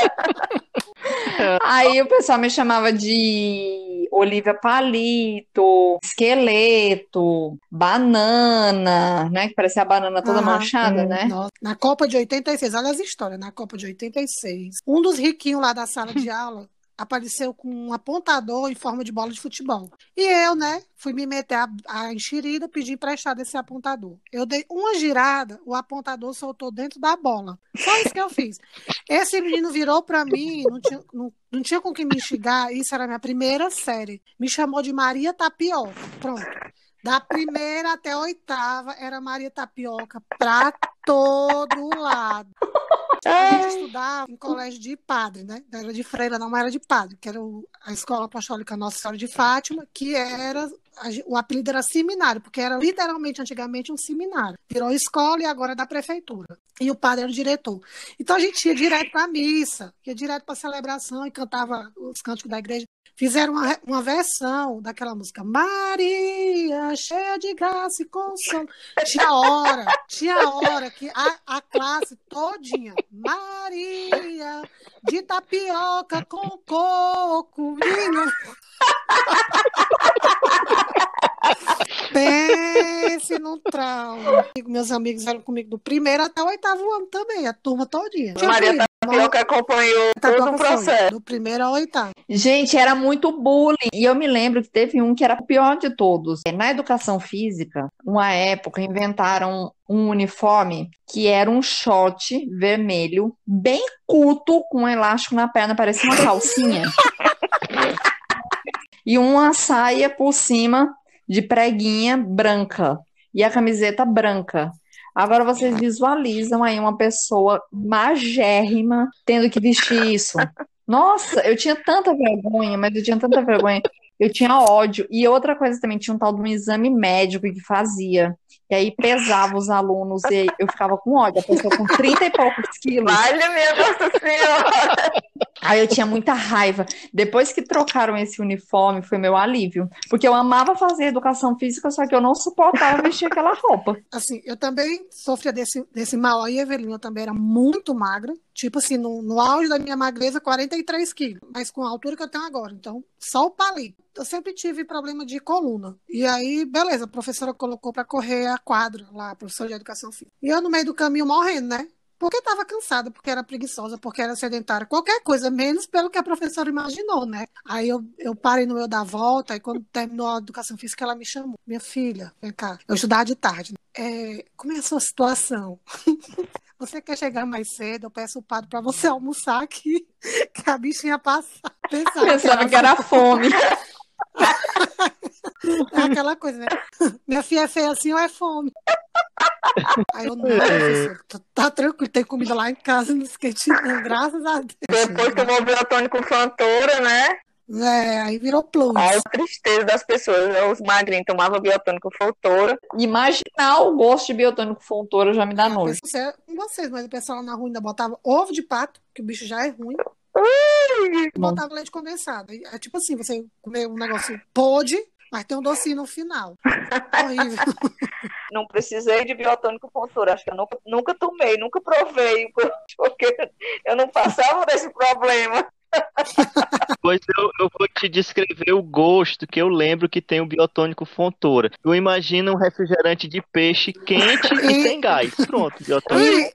Aí o pessoal me chamava de Olivia Palito, Esqueleto, Banana, né? Que parecia a banana toda Aham. manchada, né? Nossa, na Copa de 86, olha as histórias, na Copa de 86, um dos riquinhos lá da sala de aula apareceu com um apontador em forma de bola de futebol. E eu, né, fui me meter a enxerida, pedi emprestado esse apontador. Eu dei uma girada, o apontador soltou dentro da bola. Só isso que eu fiz. Esse menino virou para mim, não tinha com quem me instigar, isso era a minha primeira série. Me chamou de Maria Tapioca. Pronto. Da primeira até a oitava era Maria Tapioca pra todo lado. A gente estudava em colégio de padre, né? Não era de freira, não, mas era de padre, que era a Escola Apostólica Nossa Senhora de Fátima, que era, o apelido era seminário, porque era literalmente, antigamente, um seminário. Virou escola e agora é da prefeitura. E o padre era o diretor. Então a gente ia direto para a missa, ia direto para a celebração e cantava os cânticos da igreja. Fizeram uma versão daquela música Maria, cheia de graça e consolo. Tinha hora que a classe todinha, Maria, de tapioca com coco, menina. Pense no trauma. Meus amigos eram comigo do primeiro até o oitavo ano também, a turma todinha. Maria Tapioca acompanhou todo o processo. Do primeiro ao oitavo. Gente, era muito bullying. E eu me lembro que teve um que era o pior de todos. Na educação física, uma época, inventaram um uniforme que era um short vermelho, bem curto, com um elástico na perna, parecia uma calcinha. E uma saia por cima de preguinha branca. E a camiseta branca. Agora vocês visualizam aí uma pessoa magérrima tendo que vestir isso. Nossa, eu tinha tanta vergonha, mas eu tinha tanta vergonha. Eu tinha ódio. E outra coisa também, tinha um tal de um exame médico que fazia. E aí pesava os alunos e eu ficava com ódio. A pessoa com 30 e poucos quilos. Vale, minha Nossa Senhora! Aí eu tinha muita raiva. Depois que trocaram esse uniforme, foi meu alívio. Porque eu amava fazer educação física, só que eu não suportava vestir aquela roupa. Assim, eu também sofria desse mal aí, Evelina. Eu também era muito magra. Tipo assim, no auge da minha magreza, 43 quilos. Mas com a altura que eu tenho agora. Então, só o palito. Eu sempre tive problema de coluna. E aí, beleza, a professora colocou para correr a quadra lá, a professora de educação física. E eu no meio do caminho morrendo, né? porque estava cansada, porque era preguiçosa, porque era sedentária, qualquer coisa, menos pelo que a professora imaginou, né? Aí eu parei no meio da volta, e quando terminou a educação física, ela me chamou. Minha filha, vem cá. Eu estudava de tarde. Como é a sua situação? Você quer chegar mais cedo? Eu peço o padre para você almoçar aqui, que a bichinha passa. Pensava que era fome. É aquela coisa, né? Minha filha é feia assim ou é fome? Aí eu, não, professor, tá tranquilo, tem comida lá em casa, não esqueci não, graças a Deus. Depois tomou biotônico Fontoura, né? Aí virou plus. Aí a tristeza das pessoas, né? Os magrinhos tomavam biotônico Fontoura. Imaginar o gosto de biotônico Fontoura já me dá nojo. Com vocês, mas o pessoal lá na rua ainda botava ovo de pato, que o bicho já é ruim. Botava leite condensado. É tipo assim, você comer um negócio podre, mas tem um docinho no final. Horrível. Não precisei de biotônico Fontoura. Acho que eu nunca tomei, nunca provei, porque eu não passava desse problema. Pois eu vou te descrever o gosto que eu lembro que tem o biotônico Fontoura. Eu imagino um refrigerante de peixe quente e sem gás. Pronto, biotônico.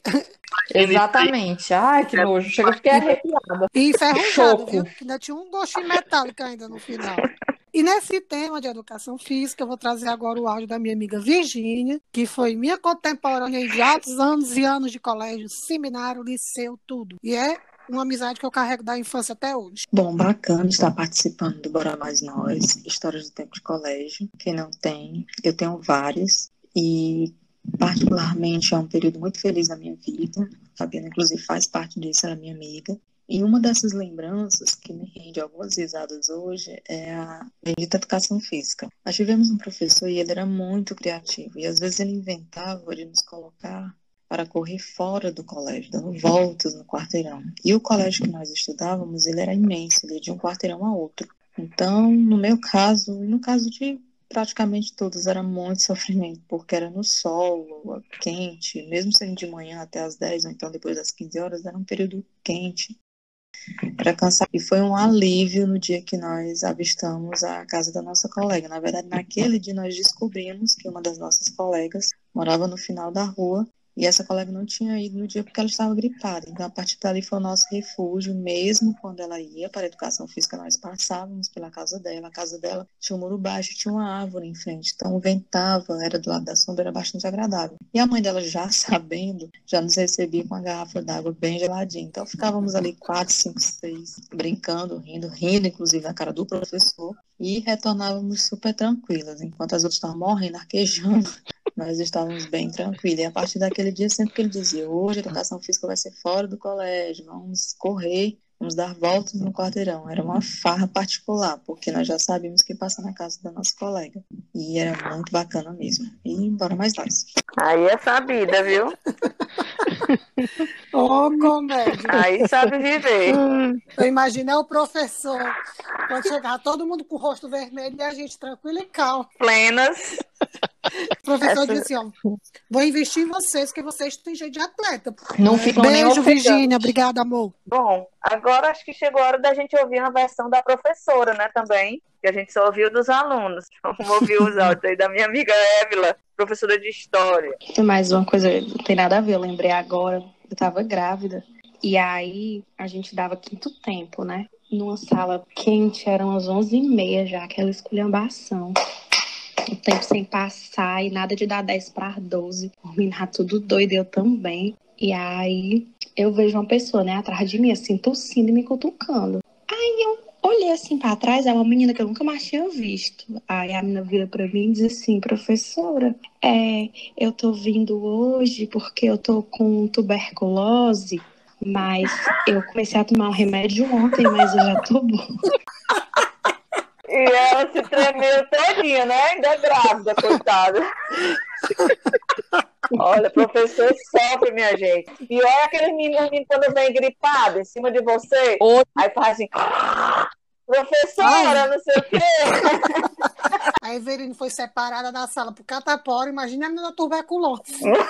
Exatamente. Ai, que nojo. Chega, fiquei arrepiada. E enferrujado, Choco. viu? Que ainda tinha um gostinho metálico ainda no final. E nesse tema de educação física, eu vou trazer agora o áudio da minha amiga Virgínia, que foi minha contemporânea de altos anos e anos de colégio, seminário, liceu, tudo. E é uma amizade que eu carrego da infância até hoje. Bom, bacana estar participando do Bora Mais Nós, histórias do tempo de colégio. Quem não tem, eu tenho várias. E, particularmente, é um período muito feliz na minha vida. A Fabiana, inclusive, faz parte disso, era minha amiga. E uma dessas lembranças que me rende algumas risadas hoje é a bendita educação física. Nós tivemos um professor e ele era muito criativo. E, às vezes, ele inventava de nos colocar para correr fora do colégio, dando voltas no quarteirão. E o colégio que nós estudávamos, ele era imenso, ele ia de um quarteirão a outro. Então, no meu caso, e no caso de praticamente todos, era muito sofrimento, porque era no sol, quente, mesmo sendo de manhã até as 10, ou então depois das 15 horas, era um período quente. Era cansado. E foi um alívio no dia que nós avistamos a casa da nossa colega. Na verdade, naquele dia nós descobrimos que uma das nossas colegas morava no final da rua. E essa colega não tinha ido no dia porque ela estava gripada. Então, a partir dali foi o nosso refúgio. Mesmo quando ela ia para a educação física, nós passávamos pela casa dela. A casa dela tinha um muro baixo, tinha uma árvore em frente. Então, ventava, era do lado da sombra, era bastante agradável. E a mãe dela, já sabendo, já nos recebia com uma garrafa d'água bem geladinha. Então, ficávamos ali 4, 5, 6, brincando, rindo inclusive na cara do professor. E retornávamos super tranquilas. Enquanto as outras estavam morrendo, arquejando, nós estávamos bem tranquilos. E a partir daquele dia, sempre que ele dizia, hoje a educação física vai ser fora do colégio, vamos correr, vamos dar voltas no quarteirão. Era uma farra particular, porque nós já sabíamos que ia passar na casa da nossa colega. E era muito bacana mesmo. E bora mais nós. Aí é sabida, viu? Comédia. Aí sabe viver. Eu imagino o professor, quando chegava todo mundo com o rosto vermelho e a gente tranquilo e calmo. Plenas. O professor disse assim, vou investir em vocês, que vocês têm jeito de atleta. Não ficam nem Beijo, ofegante. Virgínia. Obrigada, amor. Bom, agora acho que chegou a hora da gente ouvir uma versão da professora, né, também. Que a gente só ouviu dos alunos. Vamos ouvir os áudios aí da minha amiga Évila, professora de História. Mais uma coisa, não tem nada a ver, eu lembrei agora, eu estava grávida. E aí, a gente dava quinto tempo, né? Numa sala quente, eram as 11h30 já, aquela esculhambação. O tempo sem passar e nada de dar 10 para 12. O menino tudo doido, eu também. E aí, eu vejo uma pessoa, né, atrás de mim, assim, tossindo e me cutucando. Aí eu olhei assim para trás, é uma menina que eu nunca mais tinha visto. Aí a menina vira para mim e diz assim, professora, eu tô vindo hoje porque eu tô com tuberculose, mas eu comecei a tomar o remédio ontem, mas eu já tô boa. E ela se tremeu todinha, né? Ainda grávida, coitada. Olha, professor sofre, minha gente. E olha aquele menino quando vem gripado em cima de você. Aí faz assim, professora, não sei o quê. A Everine foi separada da sala pro catapora. Imagina a menina tuberculose.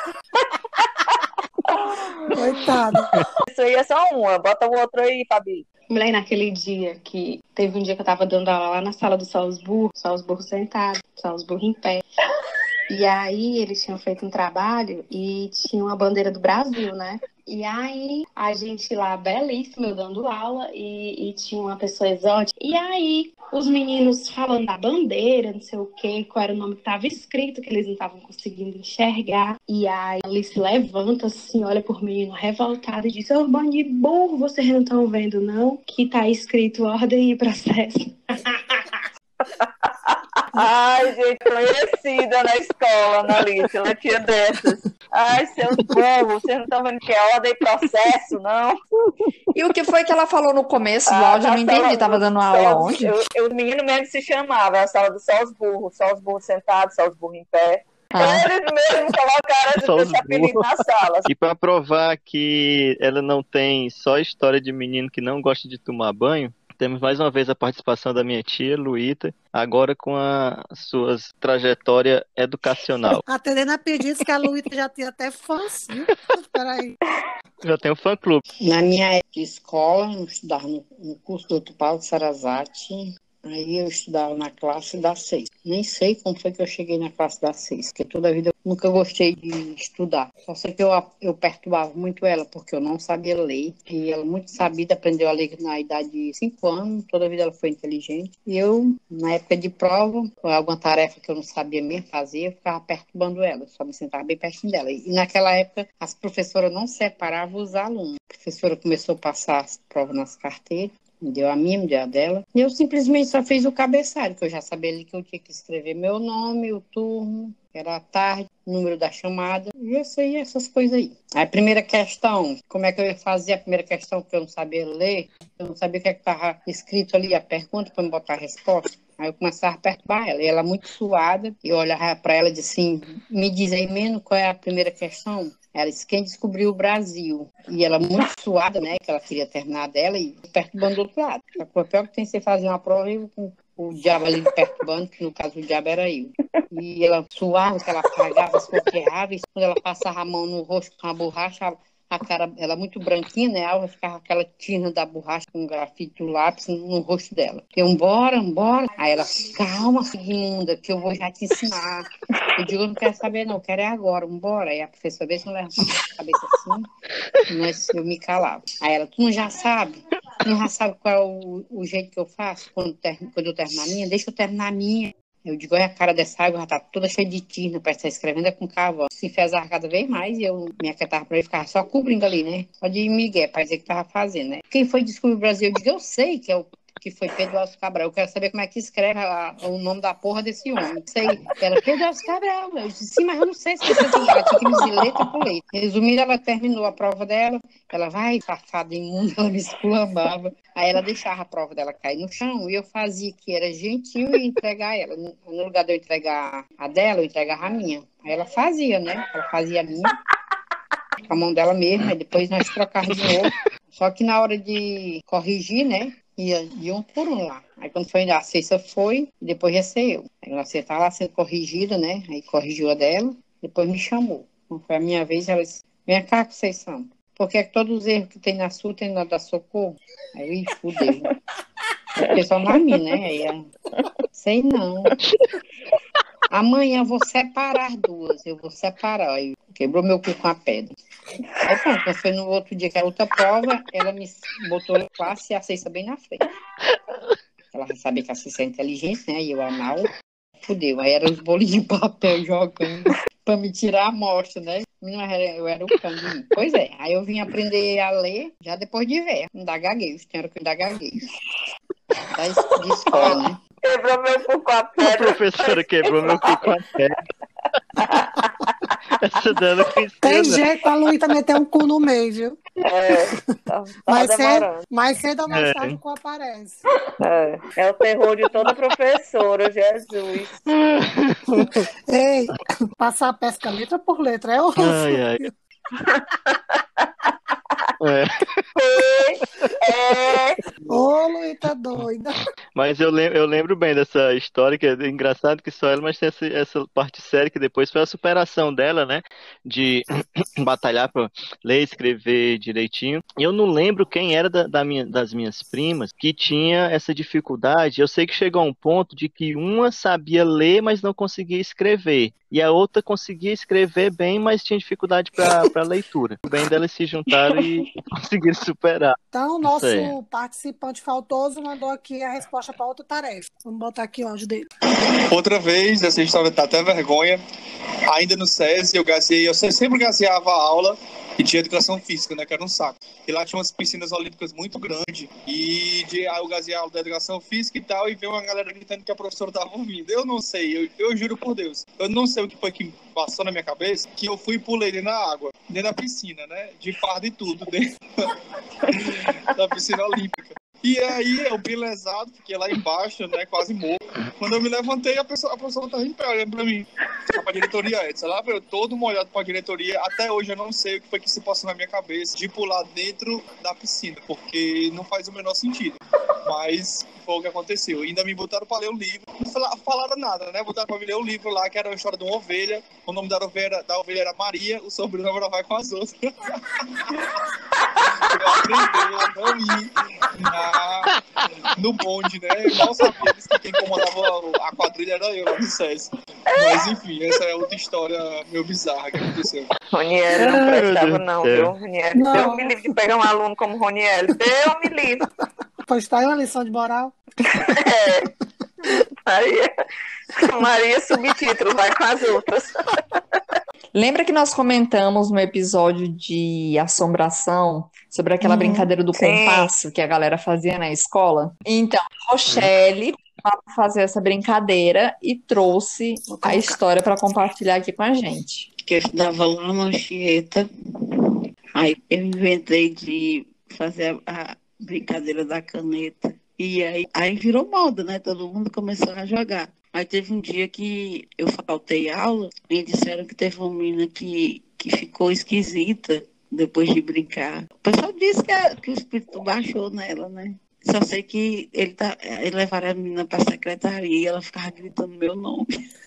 Coitada. Isso aí é só uma. Bota o outro aí, Fabi. Mulher, naquele dia que teve um dia que eu tava dando aula lá na sala do Salzburgo sentado, Salzburgo em pé. E aí eles tinham feito um trabalho e tinha uma bandeira do Brasil, né? E aí a gente lá, belíssima, eu dando aula, e tinha uma pessoa exótica. E aí os meninos falando da bandeira, não sei o quê, qual era o nome que estava escrito, que eles não estavam conseguindo enxergar. E aí ele se levanta assim, olha por menino revoltado e diz: ô, bando de burro, vocês não estão vendo não? Que tá escrito ordem e processo. Ai, gente, conhecida na escola, Analice, ela tinha dessas. Ai, seus burros, vocês não estão vendo que é ordem e processo, não? E o que foi que ela falou no começo do áudio? Eu não entendi. Tava dando aula onde? O menino mesmo se chamava, a sala do só os burros sentados, só os burros em pé. Eles mesmo colocaram esse apelido na sala. E para provar que ela não tem só história de menino que não gosta de tomar banho, temos mais uma vez a participação da minha tia, Luíta, agora com a sua trajetória educacional. Atendendo a pedidos que a Luíta já tinha até fãs, viu? Peraí. Já tem um fã-clube. Na minha época de escola, eu estudava no curso do Dr. Paulo Sarazati. Aí eu estudava na classe das 6. Nem sei como foi que eu cheguei na classe das 6, porque toda a vida eu nunca gostei de estudar. Só sei que eu perturbava muito ela, porque eu não sabia ler. E ela, muito sabida, aprendeu a ler na idade de 5 anos. Toda a vida ela foi inteligente. E eu, na época de prova, alguma tarefa que eu não sabia mesmo fazer, eu ficava perturbando ela. Só me sentava bem pertinho dela. E naquela época, as professoras não separavam os alunos. A professora começou a passar as provas nas carteiras. Me deu a minha, me deu a dela. E eu simplesmente só fiz o cabeçalho, que eu já sabia ali que eu tinha que escrever meu nome, o turno, era a tarde, o número da chamada. E eu sei essas coisas aí. Aí a primeira questão, como é que eu ia fazer a primeira questão que eu não sabia ler? Eu não sabia o que estava escrito ali, a pergunta, para me botar a resposta. Aí eu começava a perturbar ela. E ela muito suada. E eu olhava para ela e disse assim, me diz aí menos qual é a primeira questão. Ela disse, quem descobriu o Brasil? E ela muito suada, né, que ela queria terminar dela e perturbando do outro lado. O pior que tem que ser fazer uma prova e o diabo ali perturbando, que no caso o diabo era eu. E ela suava, que ela apagava, as coisas que errava, e quando ela passava a mão no rosto com a borracha, a cara, ela muito branquinha, né, a alva ficava aquela tinta da borracha com o grafite do lápis no rosto dela. Eu, bora. Aí ela, calma, segunda, que eu vou já te ensinar. Eu digo, eu não quero saber não, eu quero é agora, bora. Aí a professora, vê se não levantava a cabeça assim, mas eu me calava. Aí ela, tu não já sabe? Tu não já sabe qual é o jeito que eu faço quando eu terminar a minha? Deixa eu terminar a minha. Eu digo, olha a cara dessa água, já tá toda cheia de tinta, parece que tá escrevendo com carvão. Se fezar cada vez mais, e eu me aquietava pra ele ficar só cobrindo ali, né? Só de migué, pra dizer que tava fazendo, né? Quem foi descobrir o Brasil? Eu digo, eu sei que foi Pedro Alves Cabral. Eu quero saber como é que escreve o nome da porra desse homem. Sei. Ela, Pedro Alves Cabral. Eu disse, sim, mas eu não sei se você tem. Ela tinha que me dizer letra por letra. Resumindo, ela terminou a prova dela. Ela, vai, safada imunda, ela me esculambava. Aí ela deixava a prova dela cair no chão e eu fazia que era gentil e entregar ela. No lugar de eu entregar a dela, eu entregava a minha. Aí ela fazia, né? Ela fazia a minha com a mão dela mesma, aí depois nós trocávamos de novo. Só que na hora de corrigir, né? Ia de um por um lá. Aí quando foi a Cissa foi, e depois ia ser eu. Aí a Cissa estava lá sendo corrigida, né? Aí corrigiu a dela, depois me chamou. Quando foi a minha vez, ela disse, vem cá, Conceição. Porque todos os erros que tem na sua, tem na da Socorro. Aí, fudeu. Porque só na minha, né? Aí ela, sei não. Amanhã eu vou separar as duas. Eu vou separar. Aí quebrou meu cu com a pedra. Aí pronto, quando foi no outro dia que era outra prova, ela me botou em classe e a Cissa bem na frente. Ela sabia que a Cissa é inteligente, né? E eu anal. Fudeu. Aí eram os bolos de papel jogando pra me tirar a amostra, né? Eu era o cão. Pois é. Aí eu vim aprender a ler já depois de ver. Não dá gaguejo. Tem hora que eu dá gaguejo. De escola, né? Quebrou meu cu com a A pedra. professora quebrou meu cu com a pedra. Essa dela que Tem ensina. jeito, a Luíta meter um cu no meio, viu? Tá Mais demorando. cedo ou mais tarde o cu aparece. É o terror de toda professora, Jesus. Ei, passar a pesca letra por letra é horrível. Ai, ai. É. Ô, Luíta doida. Mas eu lembro bem dessa história, que é engraçado que só ela, mas tem essa parte séria que depois foi a superação dela, né? De batalhar para ler e escrever direitinho. E eu não lembro quem era das minhas primas que tinha essa dificuldade. Eu sei que chegou a um ponto de que uma sabia ler, mas não conseguia escrever. e a outra conseguia escrever bem, mas tinha dificuldade para leitura. O bem delas se juntaram e conseguiram superar. Então, o Isso aí. nosso participante faltoso mandou aqui a resposta para outra tarefa. Vamos botar aqui o áudio dele. Outra vez, essa história tá até vergonha. Ainda no SESI, eu sempre gaseava a aula e tinha educação física, né? Que era um saco. E lá tinha umas piscinas olímpicas muito grandes. E eu gaseei a aula da educação física e tal, e veio uma galera gritando que a professora tava ouvindo. Eu não sei, eu juro por Deus. Eu não sei o que foi que passou na minha cabeça, que eu fui e pulei dentro da água, dentro da piscina, né? De farda e tudo, dentro da piscina olímpica. E aí, eu bem lesado, fiquei lá embaixo, né, quase morto. Quando eu me levantei, a professora tava em pé, olhando pra mim. Pra diretoria, sei lá, eu todo molhado pra diretoria. Até hoje eu não sei o que foi que se passou na minha cabeça de pular dentro da piscina, porque não faz o menor sentido. Mas foi o que aconteceu. Ainda me botaram pra ler o livro. Não falaram nada, né? Botaram pra me ler o livro lá, que era a história de uma ovelha. O nome da ovelha era Maria, o sobrenome era Vai com as outras. Eu aprendi a não ir no bonde, né? Eu mal sabia que quem comandava a quadrilha era eu lá do SESI. Mas enfim, essa é outra história meio bizarra que aconteceu. Roniel não prestava não, viu? Roniel, Deus me livre de pegar um aluno como Roniel. Deus me livre. Pois tá aí uma lição de moral. Maria subtítulo, vai com as outras. Lembra que nós comentamos no episódio de assombração sobre aquela brincadeira do compasso que a galera fazia na escola? Então, a Rochelle fazer essa brincadeira e trouxe a história para compartilhar aqui com a gente. Que eu estudava lá na Anchieta, aí eu inventei de fazer a brincadeira da caneta. E aí virou moda, né? Todo mundo começou a jogar. Aí teve um dia que eu faltei aula e disseram que teve uma menina que ficou esquisita depois de brincar. O pessoal disse que o espírito baixou nela, né? Só sei que ele levaram a menina para a secretaria e ela ficava gritando meu nome.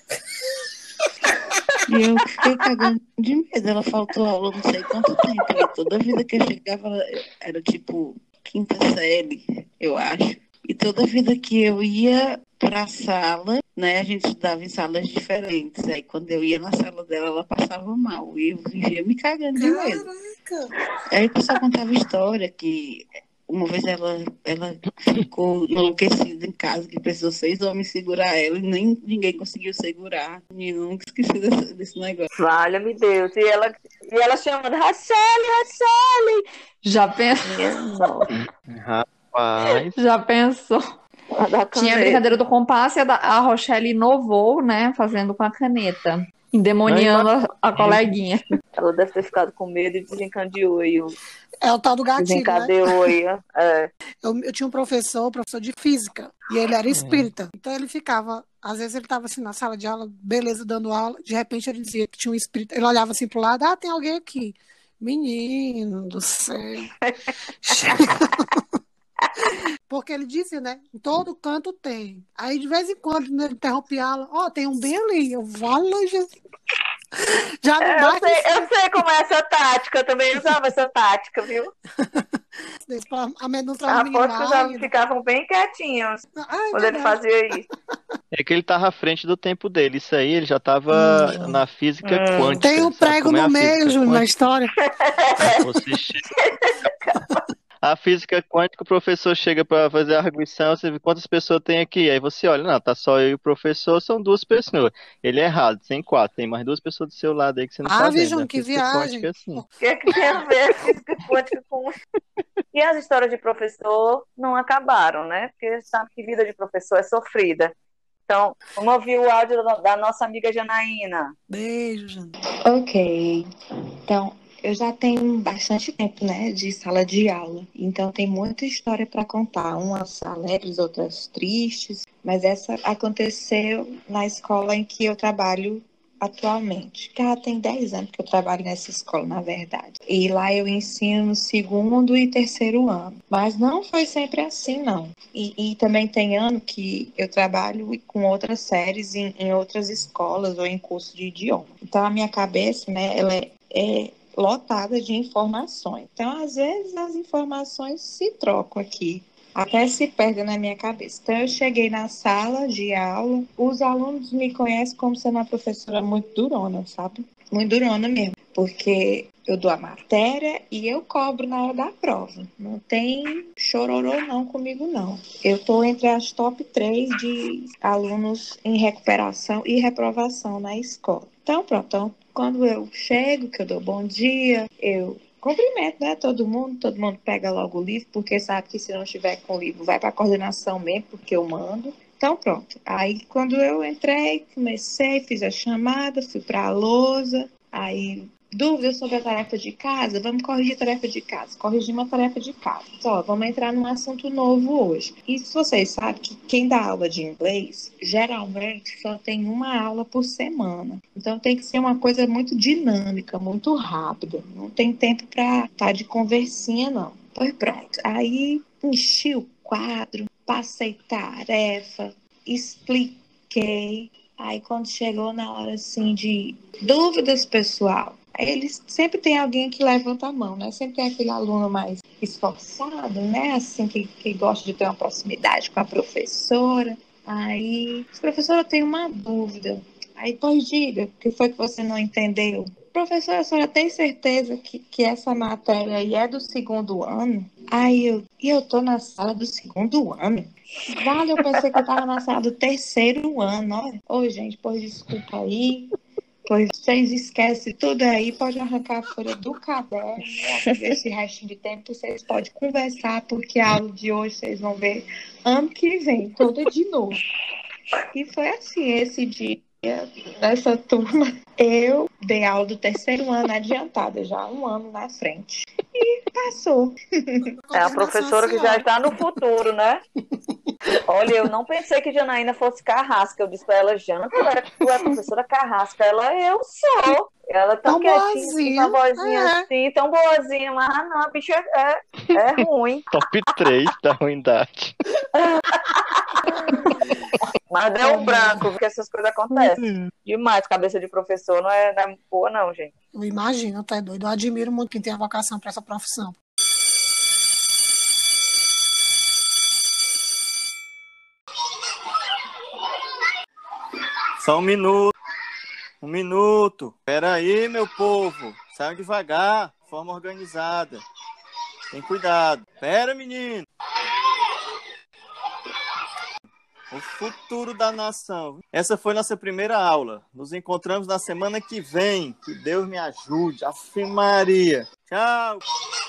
E eu fiquei cagando de medo. Ela faltou aula não sei quanto tempo. E toda vida que eu chegava, era tipo quinta série, eu acho. E toda vida que eu ia para a sala, né, a gente estudava em salas diferentes. Aí quando eu ia na sala dela, ela passava mal. E eu vivia me cagando de medo. Aí o pessoal contava história que uma vez ela ficou enlouquecida em casa, que precisou 6 homens segurar ela e nem ninguém conseguiu segurar. E eu nunca esqueci desse negócio. Valha-me Deus. E ela chamando Rochelle. Já pensou? Rapaz. Já pensou? Tinha a brincadeira do compasso e a Rochelle inovou, né? Fazendo com a caneta. Endemoniando a coleguinha. Ela deve ter ficado com medo e desencadeou. É o tal do gatilho, desencadeou, né? Eu tinha um professor de física, e ele era espírita. Então ele ficava, às vezes ele estava assim na sala de aula, beleza, dando aula, de repente ele dizia que tinha um espírito, ele olhava assim pro lado, tem alguém aqui. Menino do céu. Porque ele disse, né? Em todo canto tem. Aí de vez em quando ele interrompia a aula, tem um bem ali. Eu falo, Jesus. Já não bate. Eu sei como é essa tática, eu também usava essa tática, viu? Aposto que os alunos ficavam bem quietinhos quando ele fazia isso. É que ele estava à frente do tempo dele. Isso aí, ele já estava na física quântica. Tem um prego no meio, Júnior, na história. Você chega... A física quântica, o professor chega para fazer a arguição, você vê quantas pessoas tem aqui. Aí você olha, não, tá só eu e o professor, são 2 pessoas. Ele é errado, tem 4, tem mais 2 pessoas do seu lado aí que você não tá vendo. João, que viagem. O que é que tem a ver a física quântica com... E as histórias de professor não acabaram, né? Porque sabe que vida de professor é sofrida. Então, vamos ouvir o áudio da nossa amiga Janaína. Beijo, Janaína. Ok. Então, eu já tenho bastante tempo, né, de sala de aula, então tem muita história para contar, umas alegres, outras tristes, mas essa aconteceu na escola em que eu trabalho atualmente, que já tem 10 anos que eu trabalho nessa escola, na verdade. E lá eu ensino no 2º e 3º ano, mas não foi sempre assim, não. E também tem ano que eu trabalho com outras séries em outras escolas ou em curso de idioma. Então a minha cabeça, né, ela é lotada de informações. Então, às vezes, as informações se trocam aqui Até se perde na minha cabeça. Então, eu cheguei na sala de aula, os alunos me conhecem como sendo uma professora muito durona, sabe? Muito durona mesmo, porque eu dou a matéria e eu cobro na hora da prova. Não tem chororô não comigo, não. Eu estou entre as top 3 de alunos em recuperação e reprovação na escola. Então, pronto. Então, quando eu chego, que eu dou bom dia, eu cumprimento, né, todo mundo pega logo o livro, porque sabe que se não estiver com o livro, vai para a coordenação mesmo, porque eu mando. Então, pronto. Aí, quando eu entrei, comecei, fiz a chamada, fui para a lousa, aí, dúvidas sobre a tarefa de casa? Vamos corrigir a tarefa de casa. Corrigir uma tarefa de casa. Então, vamos entrar num assunto novo hoje. E se vocês sabem que quem dá aula de inglês, geralmente só tem uma aula por semana. Então, tem que ser uma coisa muito dinâmica, muito rápida. Não tem tempo para estar de conversinha, não. Pois pronto. Aí, enchi o quadro, passei tarefa, expliquei. Aí, quando chegou na hora, assim, de dúvidas, pessoal, eles sempre tem alguém que levanta a mão, né? Sempre tem aquele aluno mais esforçado, né? Assim, que gosta de ter uma proximidade com a professora. Aí, professora, eu tenho uma dúvida. Aí, pois diga, o que foi que você não entendeu? Professora, a senhora tem certeza que essa matéria aí é do segundo ano? Aí eu tô na sala do segundo ano? Vale, eu pensei que eu tava na sala do terceiro ano, olha. Ô, gente, pois desculpa aí. Pois vocês esquecem tudo aí, pode arrancar a folha do caderno, esse restinho de tempo vocês podem conversar, porque a aula de hoje vocês vão ver ano que vem, toda de novo. E foi assim, esse dia, nessa turma, eu dei aula do terceiro ano adiantada, já 1 ano na frente. E passou. É a professora que já está no futuro, né? Olha, eu não pensei que Janaína fosse carrasca. Eu disse pra ela, Jana, tu é professora carrasca. Ela, eu sou. Ela tão quietinha, assim, com a vozinha assim, tão boazinha. Mas não, a bicha é ruim. Top 3 da ruindade. Mas deu um branco, porque essas coisas acontecem. Demais, cabeça de professor não é boa não, gente. Eu imagino, tá doido. Eu admiro muito quem tem a vocação para essa profissão. Só um minuto. Um minuto. Pera aí, meu povo. Saiam devagar. Forma organizada. Tem cuidado. Pera, menino. O futuro da nação. Essa foi nossa primeira aula. Nos encontramos na semana que vem. Que Deus me ajude. Ave Maria. Tchau.